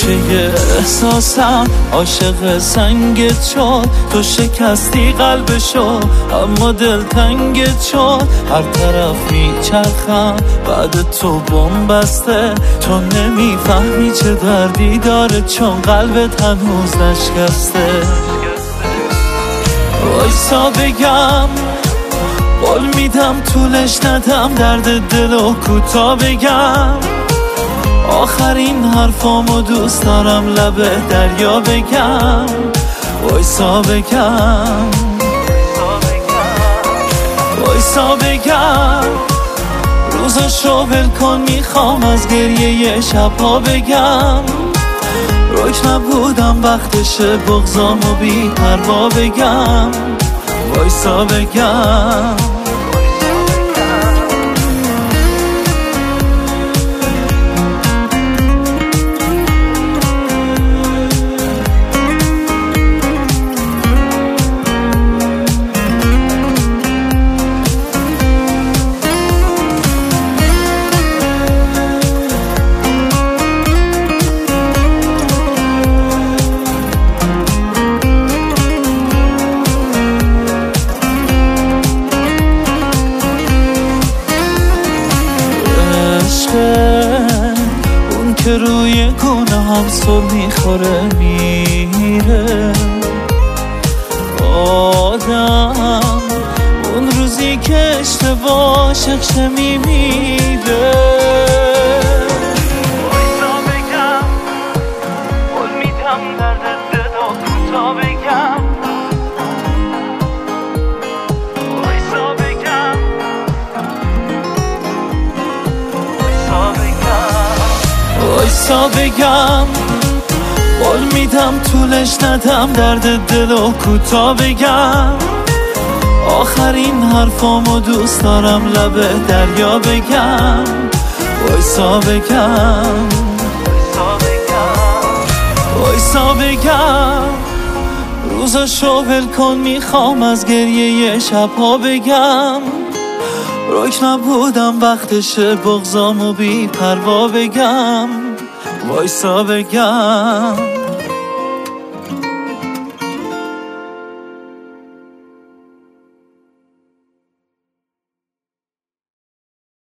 گوشه احساسم عاشق سنگت شد. تو شکستی قلبشو اما دل تنگت شد. هر طرف میچرخم بعد تو بم بسته. تو نمیفهمی چه دردی داره چون قلبت هنوز نشکسته. وایسا بگم قول میدم طولش ندم درد دلو کوتا بگم. آخرین حرفامو دوست دارم لب دریا بگم. وایسا بگم وایسا بگم روزاشو ول کن میخوام از گریه شبها بگم. رک نبودم وقتشه بغضامو بی پروا بگم. وایسا بگم اون که روی گونه هم سر میخوره میره. آدم اون روزی که اشتباه شخشه میمیره. وایسا بگم قول میدم درد دلو کوتا بگم. وایسا بگم وایسا بگم قول میدم طولش ندم درد دلو کوتا بگم. آخرین حرفامو دوست دارم لب دریا بگم. وایسا بگم وایسا بگم روزاشو ول کن میخوام از گریه شبها بگم. رک نبودم وقتشه بغضامو بی پروا بگم. وایسا بگم